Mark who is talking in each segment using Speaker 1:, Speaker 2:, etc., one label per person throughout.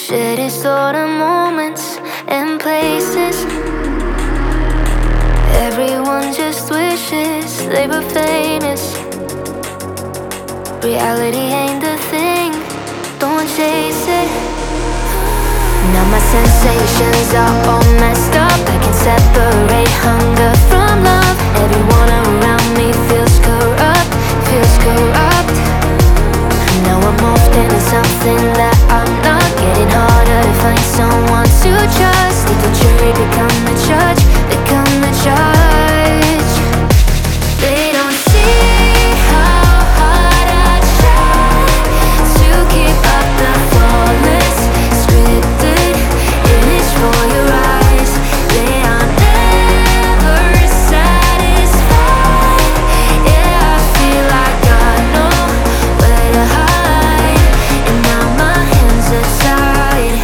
Speaker 1: Sharing sort of moments and places. Everyone just wishes they were famous. Reality ain't the thing, don't chase it. Now my sensations are all messed up. I can separate hunger from love. Everyone around me feels corrupt, feels corrupt. Now I'm morphed into something that I'm not. Getting harder to find someone to trust. Let the jury become the judge, become the judge. They don't see how hard I try to keep up the flawless scripted image for your eyes. They are never satisfied. Yeah, I feel like I know where to hide, and now my hands are tied.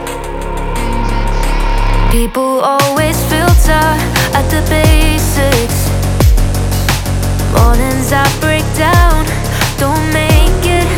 Speaker 1: People always filter at the basics. Mornings I break down, don't make it.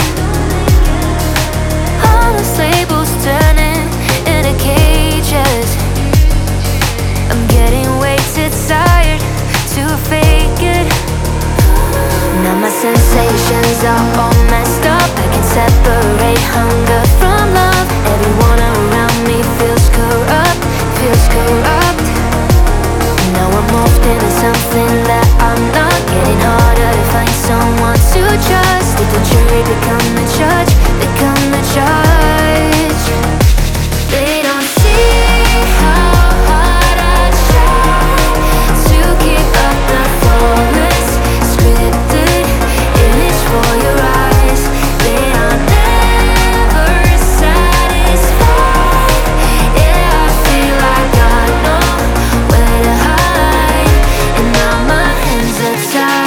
Speaker 1: All the labels turning into cages. I'm getting way too tired to fake it. Now my sensations are all messed up. I can separate hunger from love. Everyone around me feels corrupt, feels corrupt. Now I'm morphed into something that I'm not. Getting harder to find someone to trust. Let the jury become the judge, become the judge. They don't see how hard I try to keep up the flawless scripted image for your eyes. They are never satisfied. Yeah, I feel like I know where to hide, and now my hands are tied.